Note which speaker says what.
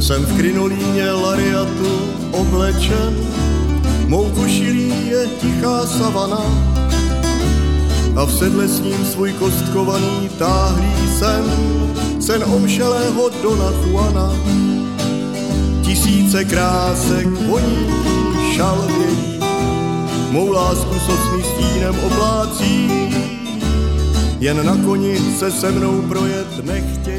Speaker 1: Jsem v krinolíně lariatu oblečen, mou košilí je tichá savana a v sedle s ním svůj kostkovaný táhlý sen omšelého Dona Juana. Tisíce krásek voní šalvějí, mou lásku socným stínem oplácí, jen na koni se mnou projet nechtějí.